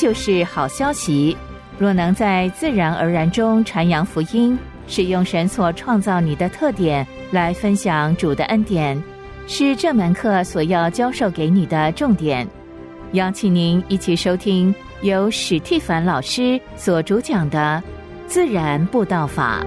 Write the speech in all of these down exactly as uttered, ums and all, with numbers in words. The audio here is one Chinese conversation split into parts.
就是好消息。若能在自然而然中传扬福音，使用神所创造你的特点来分享主的恩典，是这门课所要教授给你的重点。邀请您一起收听由史蒂凡老师所主讲的自然布道法。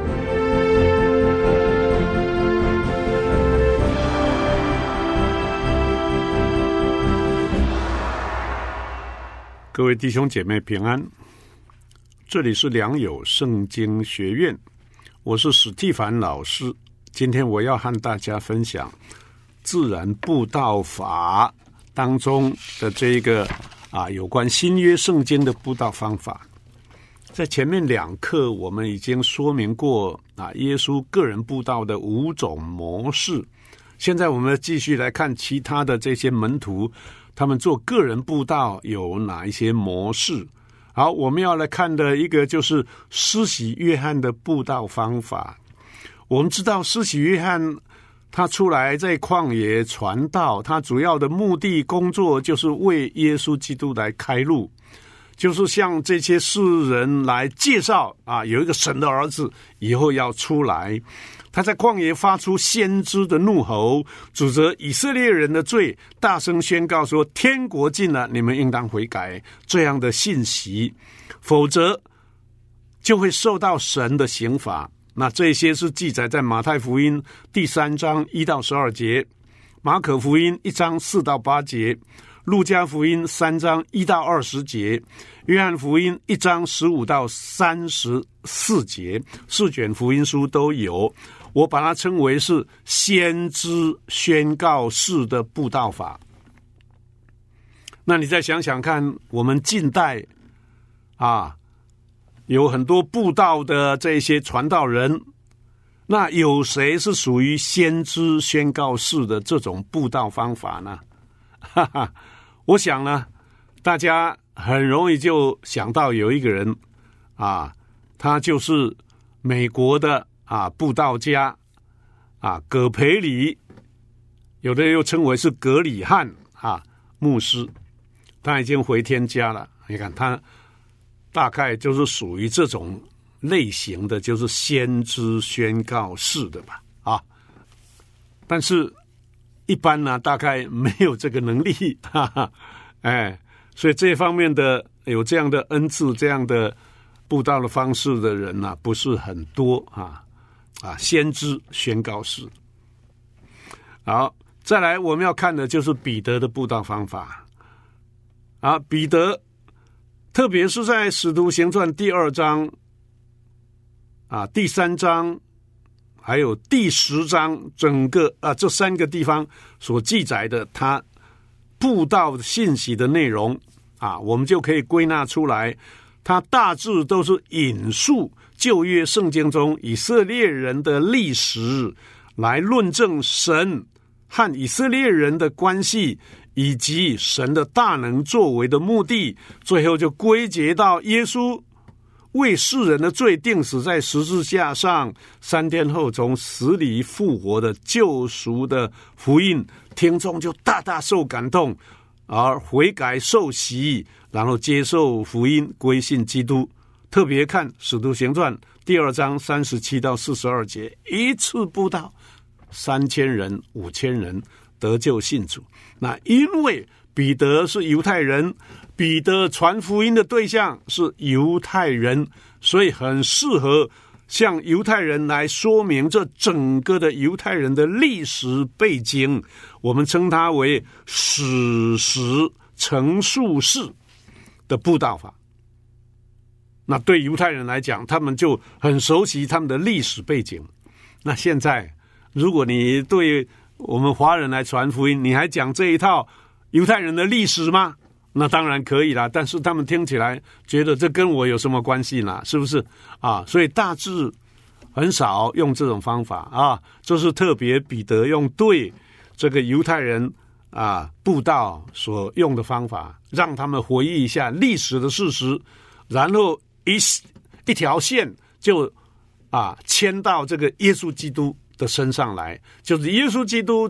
各位弟兄姐妹平安，这里是良友圣经学院，我是史蒂凡老师。今天我要和大家分享自然布道法当中的这一个啊有关新约圣经的布道方法。在前面两课我们已经说明过啊耶稣个人布道的五种模式，现在我们继续来看其他的这些门徒他们做个人布道有哪一些模式。好，我们要来看的一个就是施洗约翰的布道方法。我们知道施洗约翰他出来在旷野传道，他主要的目的工作就是为耶稣基督来开路，就是向这些世人来介绍啊，有一个神的儿子以后要出来。他在旷野发出先知的怒吼，指责以色列人的罪，大声宣告说天国近了，你们应当悔改，这样的信息，否则就会受到神的刑罚。那这些是记载在马太福音第三章一到十二节，马可福音一章四到八节，路加福音三章一到二十节，约翰福音一章十五到三十四节，四卷福音书都有。我把它称为是先知宣告式的布道法。那你再想想看，我们近代啊，有很多布道的这些传道人，那有谁是属于先知宣告式的这种布道方法呢？哈哈，我想呢，大家很容易就想到有一个人啊，他就是美国的啊布道家啊葛培理，有的又称为是葛理翰啊牧师，他已经回天家了。你看他大概就是属于这种类型的，就是先知宣告式的吧啊。但是一般呢，大概没有这个能力，哈哈，哎，所以这方面的有这样的恩赐、这样的布道的方式的人呢、啊，不是很多啊啊！先知宣告式。好，再来我们要看的就是彼得的布道方法啊。彼得，特别是在《使徒行传》第二章啊、第三章。还有第十章，整个啊这三个地方所记载的他布道信息的内容啊，我们就可以归纳出来，他大致都是引述旧约圣经中以色列人的历史，来论证神和以色列人的关系，以及神的大能作为的目的，最后就归结到耶稣为世人的罪钉死在十字架上，三天后从死里复活的救赎的福音，听众就大大受感动，而悔改受洗，然后接受福音归信基督。特别看使徒行传第二章三十七到四十二节，一次布道三千人五千人得救信主。那因为彼得是犹太人，彼得传福音的对象是犹太人，所以很适合向犹太人来说明这整个的犹太人的历史背景，我们称它为史实陈述式的布道法。那对犹太人来讲，他们就很熟悉他们的历史背景。那现在如果你对我们华人来传福音，你还讲这一套犹太人的历史吗？那当然可以啦，但是他们听起来觉得这跟我有什么关系呢？是不是啊？所以大致很少用这种方法啊，这是特别彼得用对这个犹太人啊布道所用的方法，让他们回忆一下历史的事实，然后一一条线就啊牵到这个耶稣基督的身上来，就是耶稣基督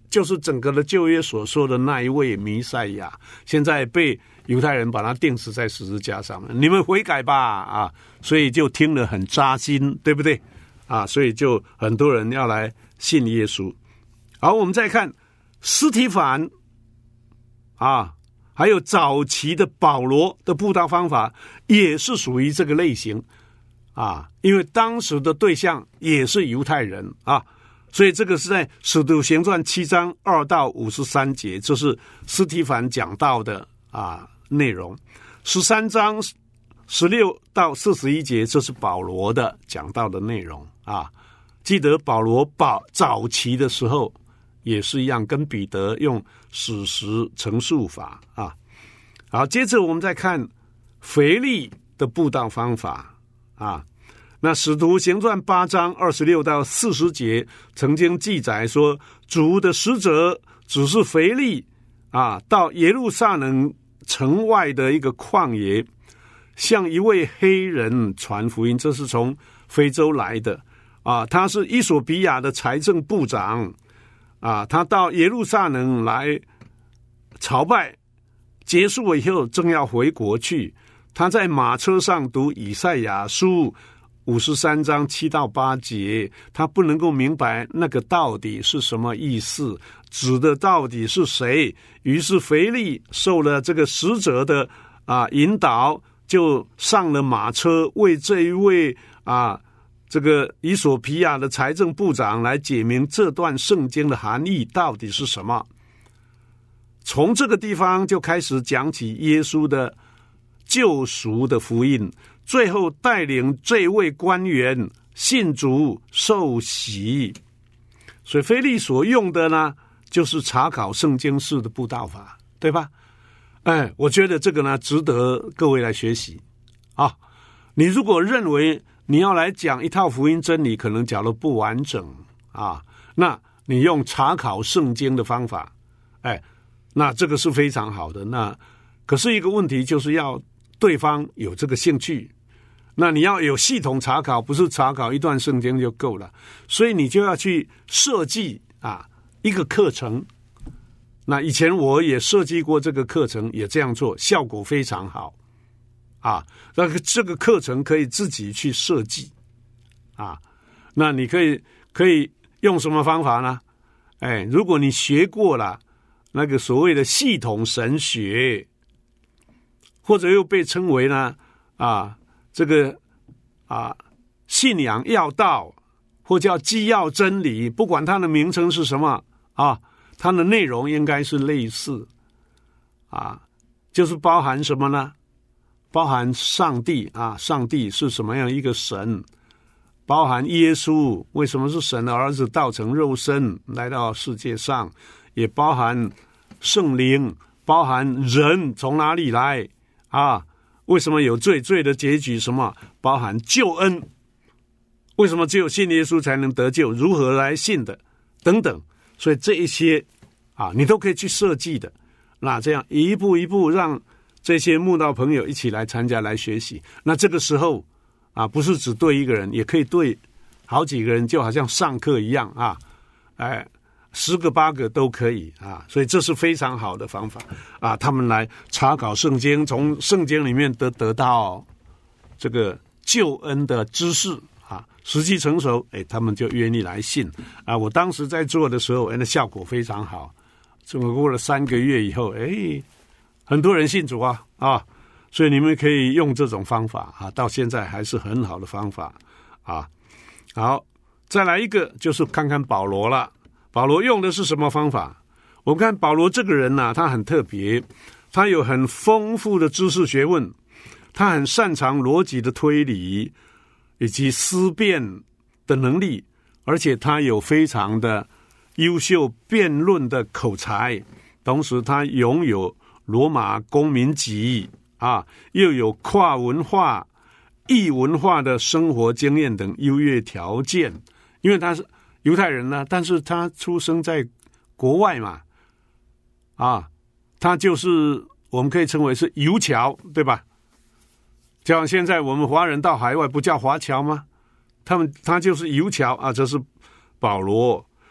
就是整个的旧约所说的那一位弥赛亚，现在被犹太人把他钉死在十字架上面，你们悔改吧啊！所以就听了很扎心，对不对啊？所以就很多人要来信耶稣。好，我们再看司提反啊，还有早期的保罗的布道方法也是属于这个类型啊，因为当时的对象也是犹太人啊，所以这个是在使徒行传七章二到五十三节，这是司提反讲到的啊内容。十三章十六到四十一节，这是保罗的讲到的内容啊。记得保罗保早期的时候也是一样，跟彼得用史实陈述法啊。好，接着我们再看腓利的布道方法啊。那使徒行传八章二十六到四十节曾经记载说，主的使者只是腓利啊，到耶路撒冷城外的一个旷野，向一位黑人传福音，这是从非洲来的啊，他是伊索比亚的财政部长啊，他到耶路撒冷来朝拜，结束了以后正要回国去，他在马车上读以赛亚书五十三章七到八节，他不能够明白那个到底是什么意思，指的到底是谁。于是腓利受了这个使者的啊引导，就上了马车，为这一位啊这个以索比亚的财政部长来解明这段圣经的含义到底是什么。从这个地方就开始讲起耶稣的救赎的福音，最后带领这位官员信主受洗。所以腓利所用的呢，就是查考圣经式的布道法，对吧？哎，我觉得这个呢值得各位来学习啊。你如果认为你要来讲一套福音真理可能讲得不完整啊，那你用查考圣经的方法，哎，那这个是非常好的。那可是一个问题，就是要对方有这个兴趣，那你要有系统查考，不是查考一段圣经就够了，所以你就要去设计啊一个课程。那以前我也设计过这个课程，也这样做，效果非常好啊。那个这个课程可以自己去设计啊。那你可以可以用什么方法呢？哎，如果你学过了那个所谓的系统神学，或者又被称为呢啊这个啊信仰要道，或叫基要真理，不管它的名称是什么啊，它的内容应该是类似啊，就是包含什么呢？包含上帝啊，上帝是什么样一个神，包含耶稣为什么是神的儿子道成肉身来到世界上，也包含圣灵，包含人从哪里来啊？为什么有罪？罪的结局什么？包含救恩，为什么只有信耶稣才能得救？如何来信的？等等。所以这一些啊，你都可以去设计的。那这样一步一步让这些慕道朋友一起来参加来学习。那这个时候啊，不是只对一个人，也可以对好几个人，就好像上课一样啊，哎。十个八个都可以啊，所以这是非常好的方法啊。他们来查考圣经，从圣经里面得得到这个救恩的知识啊，时机成熟，哎，他们就愿意来信啊。我当时在做的时候，哎，那效果非常好。这么过了三个月以后，哎，很多人信主啊啊，所以你们可以用这种方法啊，到现在还是很好的方法啊。好，再来一个，就是看看保罗了。保罗用的是什么方法？我们看保罗这个人呢、啊，他很特别，他有很丰富的知识学问，他很擅长逻辑的推理以及思辨的能力，而且他有非常的优秀辩论的口才，同时他拥有罗马公民籍啊，又有跨文化、异文化的生活经验等优越条件，因为他是犹太人呢，但是他出生在国外嘛，啊，他就是我们可以称为是游侨，对吧？就像现在我们华人到海外不叫华侨吗？他们他就是游侨啊，这是保罗，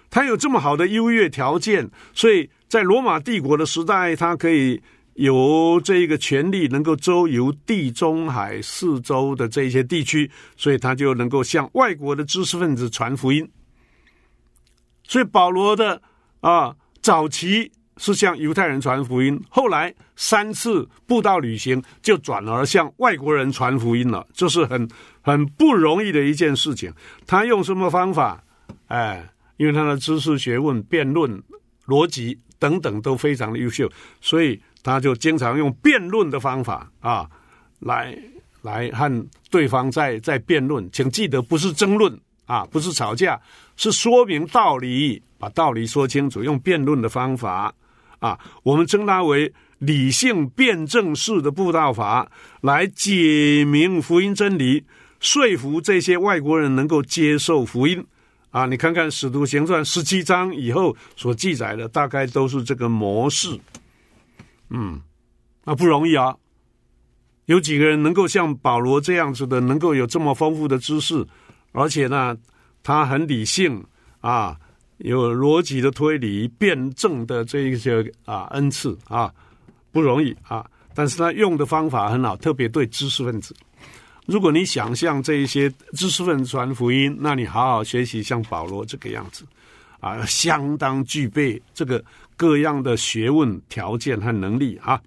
他有这么好的优越条件，所以在罗马帝国的时代，他可以有这个权利能够周游地中海四周的这些地区，所以他就能够向外国的知识分子传福音。所以保罗的啊早期是向犹太人传福音，后来三次布道旅行就转而向外国人传福音了，这是很很不容易的一件事情。他用什么方法？哎，因为他的知识学问、辩论、逻辑等等都非常的优秀，所以他就经常用辩论的方法啊，来来和对方在在辩论。请记得，不是争论啊，不是吵架，是说明道理，把道理说清楚，用辩论的方法啊，我们称它为理性辩证式的布道法，来解明福音真理，说服这些外国人能够接受福音。啊，你看看《使徒行传》十七章以后所记载的，大概都是这个模式。嗯，那不容易啊。有几个人能够像保罗这样子的，能够有这么丰富的知识，而且呢，他很理性啊，有逻辑的推理、辩证的这一些啊恩赐啊，不容易啊。但是他用的方法很好，特别对知识分子。如果你想象这一些知识分子传福音，那你好好学习像保罗这个样子啊，相当具备这个各样的学问条件和能力啊。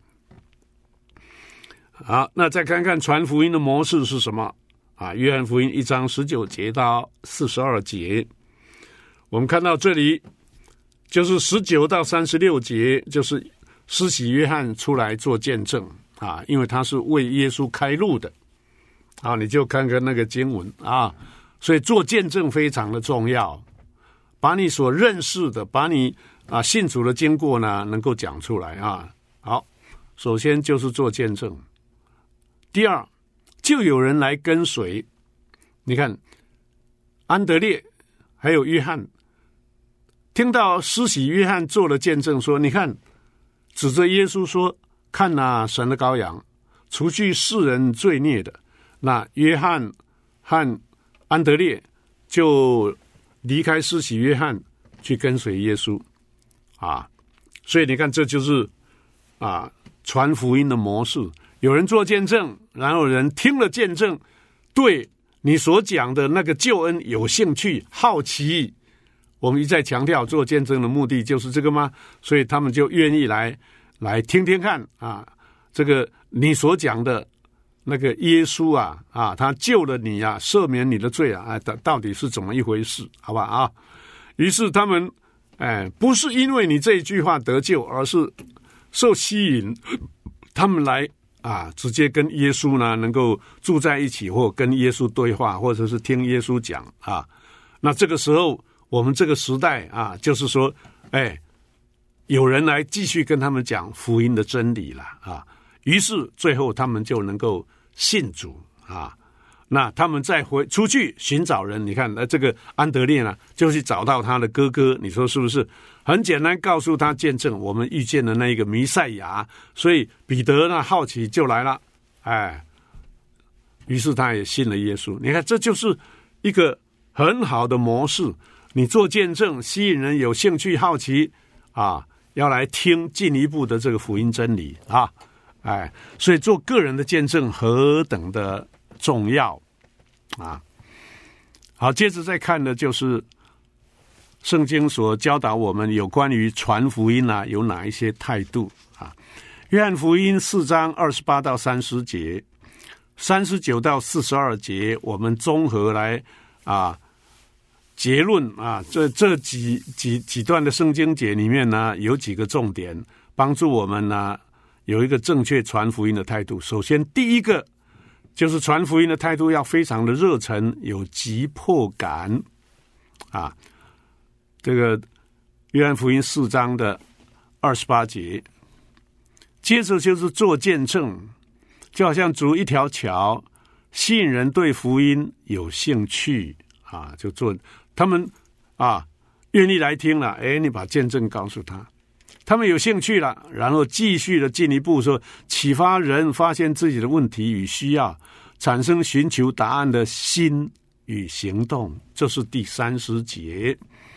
好，那再看看传福音的模式是什么啊？约翰福音一章十九节到四十二节，我们看到这里就是十九到三十六节，就是施洗约翰出来做见证啊，因为他是为耶稣开路的。啊，你就看看那个经文啊，所以做见证非常的重要，把你所认识的，把你啊信主的经过呢，能够讲出来啊。好，首先就是做见证，第二就有人来跟随。你看，安德烈还有约翰，听到施洗约翰做了见证，说：“你看，指着耶稣说，看哪，神的羔羊，除去世人罪孽的。”那约翰和安德烈就离开施洗约翰，去跟随耶稣啊。所以你看，这就是啊传福音的模式。有人做见证，然后人听了见证，对你所讲的那个救恩有兴趣、好奇。我们一再强调，做见证的目的就是这个吗？所以他们就愿意来来听听看啊，这个你所讲的那个耶稣啊啊，他救了你啊，赦免你的罪啊，啊，到底是怎么一回事？好吧啊？于是他们哎，不是因为你这一句话得救，而是受吸引，他们来啊，直接跟耶稣呢能够住在一起，或跟耶稣对话，或者是听耶稣讲啊。那这个时候，我们这个时代啊，就是说，哎，有人来继续跟他们讲福音的真理了啊。于是最后他们就能够信主啊。那他们再回出去寻找人，你看，呃，这个安德烈呢，就去找到他的哥哥，你说是不是？很简单，告诉他见证我们遇见的那一个弥赛亚。所以彼得呢好奇就来了，哎，于是他也信了耶稣。你看，这就是一个很好的模式。你做见证，吸引人有兴趣、好奇啊，要来听进一步的这个福音真理啊，哎，所以做个人的见证何等的重要啊！好，接着再看的就是圣经所教导我们有关于传福音啊，有哪一些态度啊？约翰福音四章二十八到三十节，三十九到四十二节，我们综合来啊结论啊，这这几几几段的圣经节里面呢，有几个重点，帮助我们呢有一个正确传福音的态度。首先，第一个就是传福音的态度要非常的热忱，有急迫感啊。这个约翰福音四章的二十八节，接着就是做见证，就好像筑一条桥，吸引人对福音有兴趣啊，就做他们啊愿意来听了，哎，你把见证告诉他，他们有兴趣了，然后继续的进一步说，启发人发现自己的问题与需要，产生寻求答案的心与行动，这是第三十节。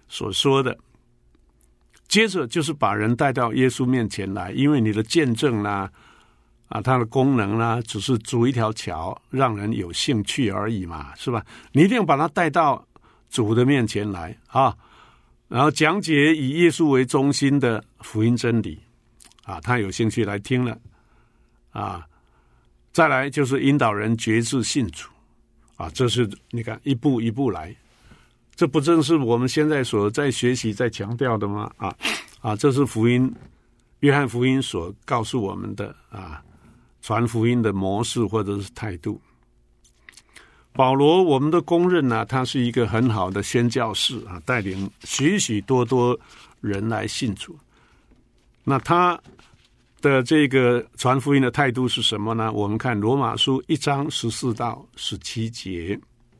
所说的。接着就是把人带到耶稣面前来，因为你的见证啦，啊，它的功能啦，只是筑一条桥，让人有兴趣而已嘛，是吧？你一定要把他带到主的面前来啊，然后讲解以耶稣为中心的福音真理啊，他有兴趣来听了啊。再来就是引导人决志信主啊，这是你看一步一步来。这不正是我们现在所在学习在强调的吗？啊啊，这是福音，约翰福音所告诉我们的啊，传福音的模式或者是态度。保罗，我们的公认呢、啊，他是一个很好的宣教士啊，带领许许多多人来信主。那他的这个传福音的态度是什么呢？我们看罗马书一章十四到十七节。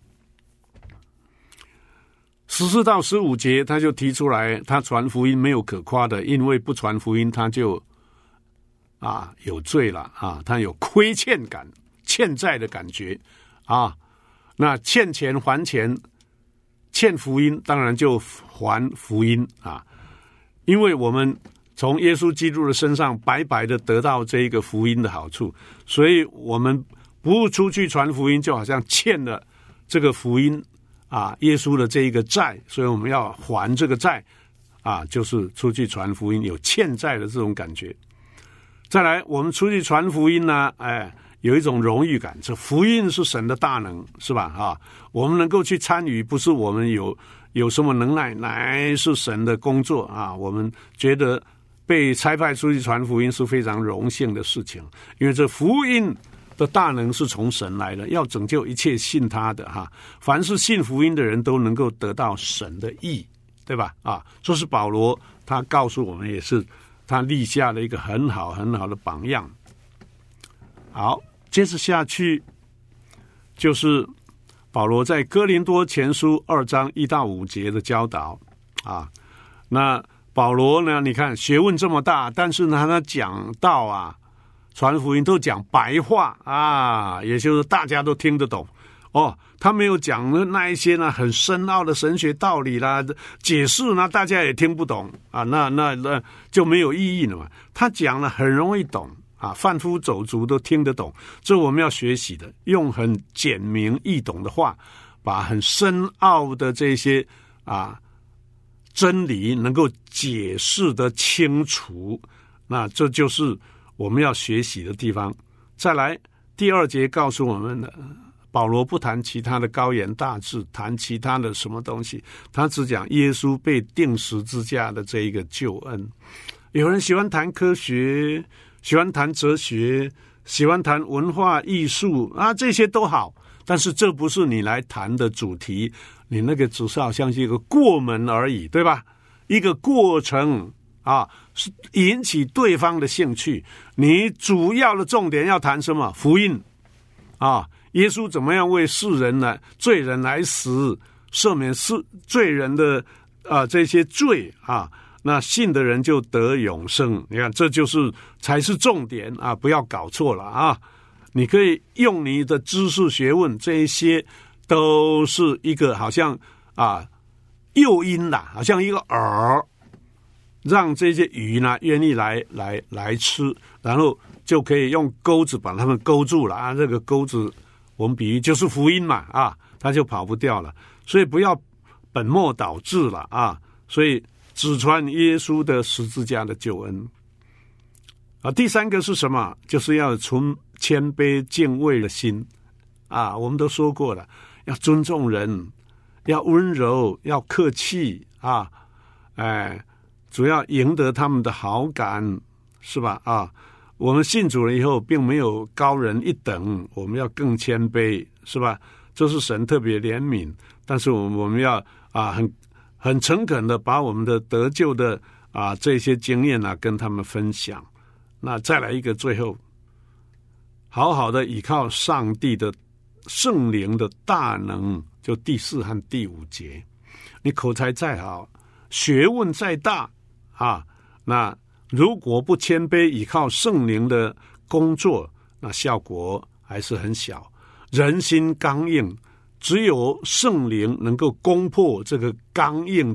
十四到十五节，他就提出来，他传福音没有可夸的，因为不传福音，他就啊有罪了啊，他有亏欠感、欠债的感觉啊。那欠钱还钱，欠福音当然就还福音啊，因为我们从耶稣基督的身上白白的得到这一个福音的好处，所以我们不出去传福音，就好像欠了这个福音。啊，耶稣的这一个债，所以我们要还这个债啊，就是出去传福音，有欠债的这种感觉。再来，我们出去传福音呢，哎，有一种荣誉感，这福音是神的大能，是吧？啊，我们能够去参与，不是我们有有什么能耐，乃是神的工作啊。我们觉得被差派出去传福音是非常荣幸的事情，因为这福音的大能是从神来的，要拯救一切信他的哈。凡是信福音的人都能够得到神的义，对吧？啊，这是保罗他告诉我们，也是他立下了一个很好很好的榜样。好，接着下去就是保罗在哥林多前书二章一到五节的教导啊。那保罗呢，你看学问这么大，但是呢他讲道啊，传福音都讲白话啊，也就是大家都听得懂哦。他没有讲的那一些呢很深奥的神学道理啦，解释呢大家也听不懂啊，那那那就没有意义了嘛。他讲了很容易懂啊，贩夫走卒都听得懂，这我们要学习的，用很简明易懂的话，把很深奥的这些啊真理能够解释得清楚，那这就是我们要学习的地方。再来，第二节告诉我们的，保罗不谈其他的高言大志，谈其他的什么东西，他只讲耶稣被钉十字架的这一个救恩。有人喜欢谈科学，喜欢谈哲学，喜欢谈文化艺术啊，这些都好，但是这不是你来谈的主题，你那个只是好像是一个过门而已，对吧？一个过程啊，是引起对方的兴趣。你主要的重点要谈什么？福音啊，耶稣怎么样为世人来罪人来死，赦免世罪人的啊这些罪啊，那信的人就得永生。你看，这就是才是重点啊，不要搞错了啊。你可以用你的知识学问，这一些都是一个好像啊诱因啦，好像一个饵，让这些鱼呢愿意来来来吃，然后就可以用钩子把它们勾住了啊。这个钩子我们比喻就是福音嘛啊，它就跑不掉了。所以不要本末倒置了啊。所以只传耶稣的十字架的救恩啊。第三个是什么？就是要存谦卑敬畏的心啊。我们都说过了，要尊重人，要温柔，要客气啊，哎，主要赢得他们的好感，是吧？啊，我们信主了以后，并没有高人一等，我们要更谦卑，是吧？这是神特别怜悯，但是我们我们要啊，很很诚恳的把我们的得救的啊这些经验啊跟他们分享。那再来一个，最后，好好的依靠上帝的圣灵的大能，就第四和第五节。你口才再好，学问再大啊，那如果不谦卑依靠圣灵的工作，那效果还是很小。人心刚硬，只有圣灵能够攻破这个刚硬的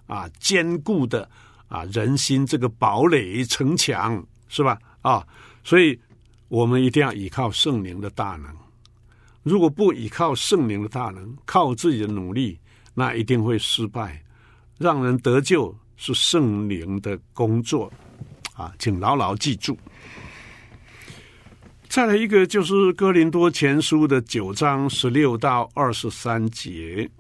啊坚固的啊人心这个堡垒城墙，是吧？啊，所以我们一定要依靠圣灵的大能。如果不依靠圣灵的大能，靠自己的努力，那一定会失败。让人得救是圣灵的工作啊，请牢牢记住。再来一个就是哥林多前书的九章十六到二十三节，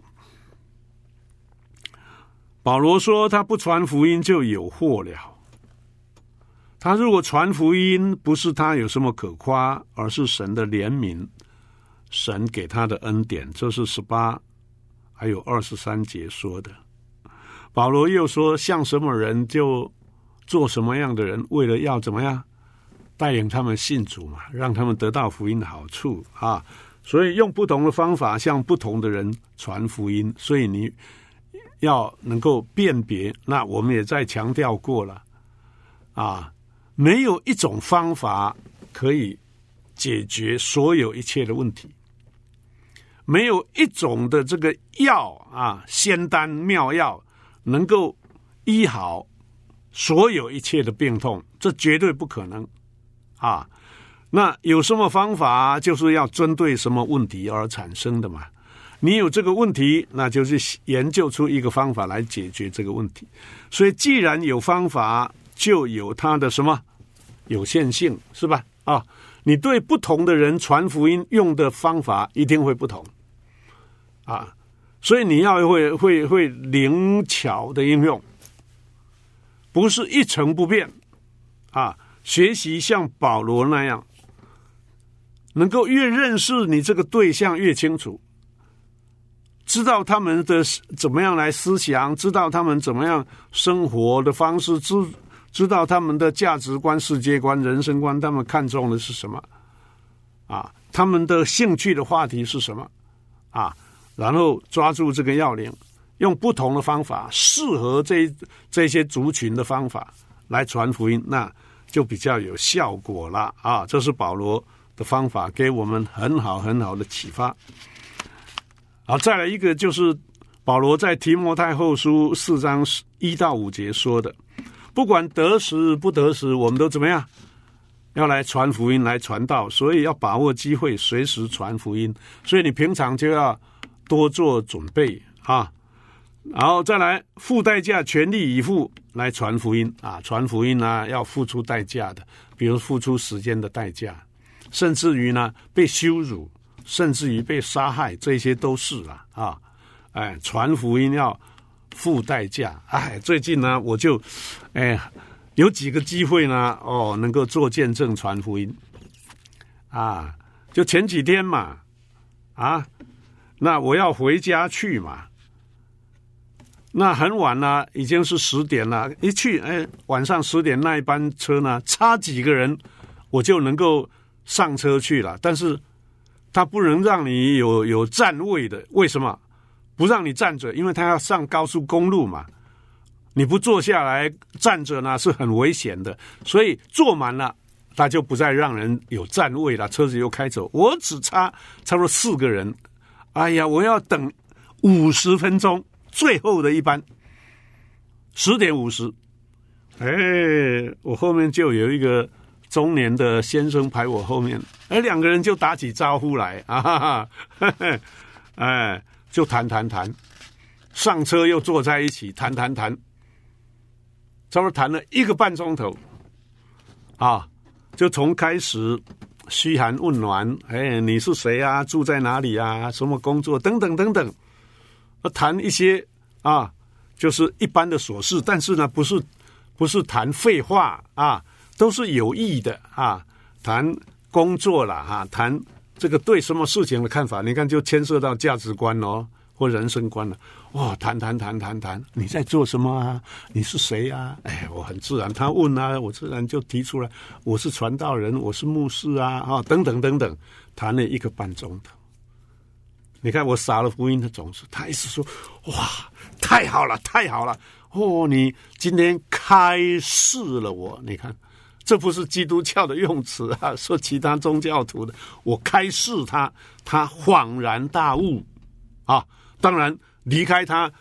保罗说他不传福音就有祸了。他如果传福音，不是他有什么可夸，而是神的怜悯，神给他的恩典。这是十八还有二十三节说的。保罗又说，像什么人就做什么样的人，为了要怎么样带领他们信主嘛，让他们得到福音的好处啊。所以用不同的方法向不同的人传福音，所以你要能够辨别。那我们也在强调过了啊，没有一种方法可以解决所有一切的问题，没有一种的这个药啊，仙丹妙药能够医好所有一切的病痛，这绝对不可能啊。那有什么方法，就是要针对什么问题而产生的嘛。你有这个问题，那就是研究出一个方法来解决这个问题。所以既然有方法，就有它的什么有限性，是吧？啊，你对不同的人传福音用的方法一定会不同啊，所以你要会会会灵巧的应用，不是一成不变啊。学习像保罗那样，能够越认识你这个对象越清楚，知道他们的怎么样来思想，知道他们怎么样生活的方式，知知道他们的价值观、世界观、人生观，他们看重的是什么啊？他们的兴趣的话题是什么啊？然后抓住这个要领，用不同的方法，适合这这些族群的方法来传福音，那就比较有效果了啊！这是保罗的方法，给我们很好很好的启发。好，再来一个就是保罗在提摩太后书四章一到五节说的，不管得时不得时，我们都怎么样？要来传福音，来传道，所以要把握机会，随时传福音。所以你平常就要多做准备啊，然后再来付代价，全力以赴来传福音啊！传福音啊，要付出代价的，比如付出时间的代价，甚至于呢被羞辱，甚至于被杀害，这些都是了啊！哎，传福音要付代价。哎，最近呢，我就哎有几个机会呢，哦，能够做见证传福音啊！就前几天嘛，啊，那我要回家去嘛。那很晚了，已经是十点了。一去，哎，晚上十点那一班车呢，差几个人我就能够上车去了。但是他不能让你有有站位的，为什么不让你站着？因为他要上高速公路嘛，你不坐下来站着呢是很危险的。所以坐满了，他就不再让人有站位了，车子又开走。我只差差不多四个人，哎呀，我要等五十分钟。最后的一班十点五十，哎，我后面就有一个中年的先生排我后面，哎，两个人就打起招呼来啊哈哈，嘿嘿，哎，就谈谈谈，上车又坐在一起谈谈谈，差不多谈了一个半钟头啊，就从开始嘘寒问暖，哎，你是谁啊？住在哪里啊？什么工作？等等等等。谈一些啊，就是一般的琐事，但是呢，不是不是谈废话啊，都是有意义的啊。谈工作啦，哈、啊，谈这个对什么事情的看法，你看就牵涉到价值观哦，或人生观了。哇，谈谈谈谈谈，你在做什么啊？你是谁啊？哎，我很自然，他问啊，我自然就提出来，我是传道人，我是牧师啊，啊，等等等等，谈了一个半钟头。你看我撒了福音的种子，他一直说哇太好了太好了哦，你今天开示了我。你看这不是基督教的用词啊，说其他宗教徒的，我开示他，他恍然大悟啊。当然离开他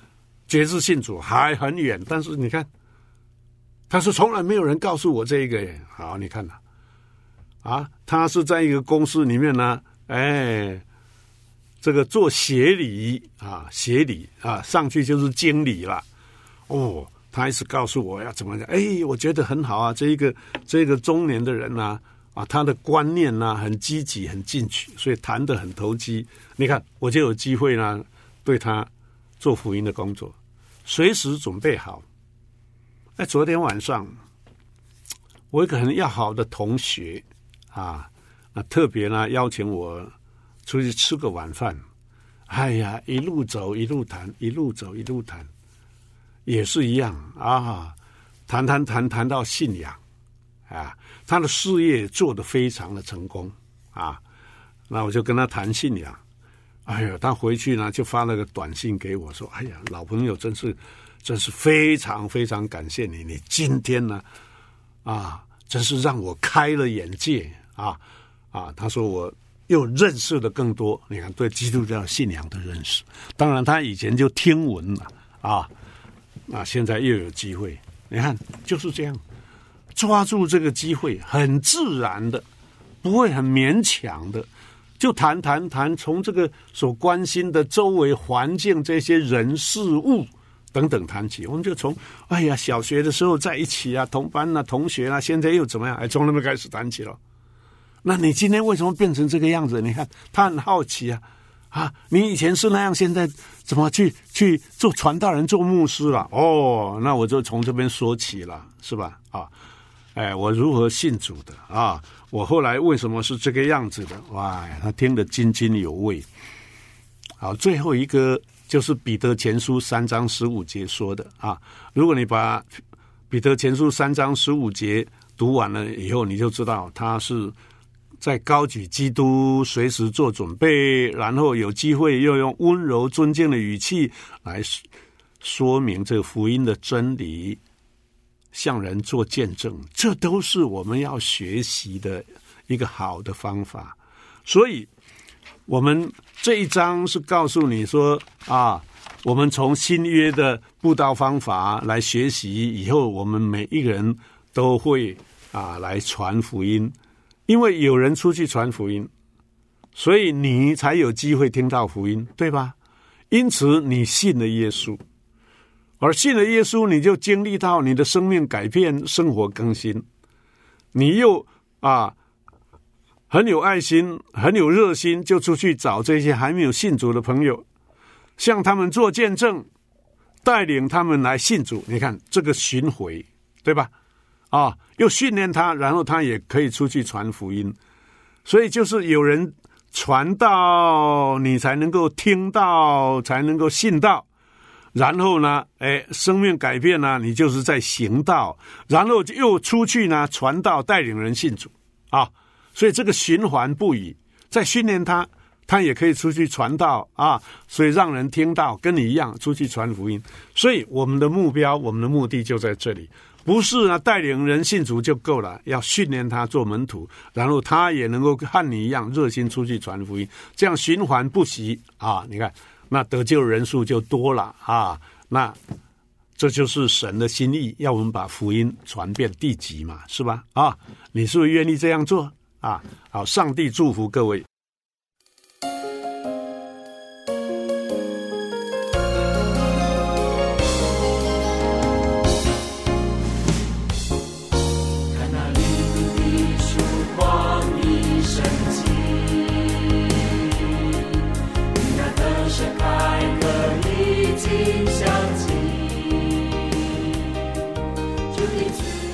决志信主还很远，但是你看，他说从来没有人告诉我这个耶。好，你看了啊，他是在一个公司里面呢，哎，这个做协理啊，协理啊，上去就是经理了。哦，他一直告诉我要怎么样，哎，我觉得很好啊，这一个这个中年的人啊，啊，他的观念呢、啊、很积极、很进取，所以谈得很投机。你看，我就有机会呢，对他做福音的工作，随时准备好。哎，昨天晚上，我一个很要好的同学啊，啊特别呢邀请我出去吃个晚饭。哎呀，一路走一路谈，一路走一路谈，也是一样啊，谈谈谈谈到信仰啊，他的事业做得非常的成功啊，那我就跟他谈信仰。哎呀，他回去呢就发了个短信给我说：“哎呀，老朋友，真是真是非常非常感谢你，你今天呢啊，真是让我开了眼界啊啊！”他说我又认识的更多，你看对基督教信仰的认识。当然他以前就听闻了啊，啊，现在又有机会，你看就是这样，抓住这个机会，很自然的，不会很勉强的。就谈谈谈，从这个所关心的周围环境、这些人事物等等谈起。我们就从哎呀，小学的时候在一起啊，同班啊，同学啊，现在又怎么样？哎，从那边开始谈起了。那你今天为什么变成这个样子？你看他很好奇啊，啊，你以前是那样，现在怎么去去做传道人、做牧师了？哦，那我就从这边说起了，是吧？啊。哎，我如何信主的啊？我后来为什么是这个样子的？哇，他听得津津有味。好，最后一个就是彼得前书三章十五节说的啊。如果你把彼得前书三章十五节读完了以后，你就知道他是在高举基督，随时做准备，然后有机会又用温柔尊敬的语气来说明这个福音的真理，向人做见证，这都是我们要学习的一个好的方法。所以我们这一章是告诉你说啊，我们从新约的布道方法来学习，以后我们每一个人都会啊来传福音，因为有人出去传福音，所以你才有机会听到福音，对吧？因此你信了耶稣，而信了耶稣，你就经历到你的生命改变，生活更新。你又啊很有爱心，很有热心，就出去找这些还没有信主的朋友，向他们做见证，带领他们来信主。你看这个巡回，对吧？啊，又训练他，然后他也可以出去传福音。所以就是有人传道，你才能够听到，才能够信到。然后呢，哎，生命改变呢，你就是在行道，然后又出去呢传道，带领人信主啊，所以这个循环不已，在训练他，他也可以出去传道啊，所以让人听到，跟你一样出去传福音。所以我们的目标，我们的目的就在这里，不是呢带领人信主就够了，要训练他做门徒，然后他也能够和你一样热心出去传福音，这样循环不息啊！你看。那得救人数就多了啊！那这就是神的心意，要我们把福音传遍地极嘛，是吧？啊，你是不是愿意这样做啊？好，上帝祝福各位。 主的慈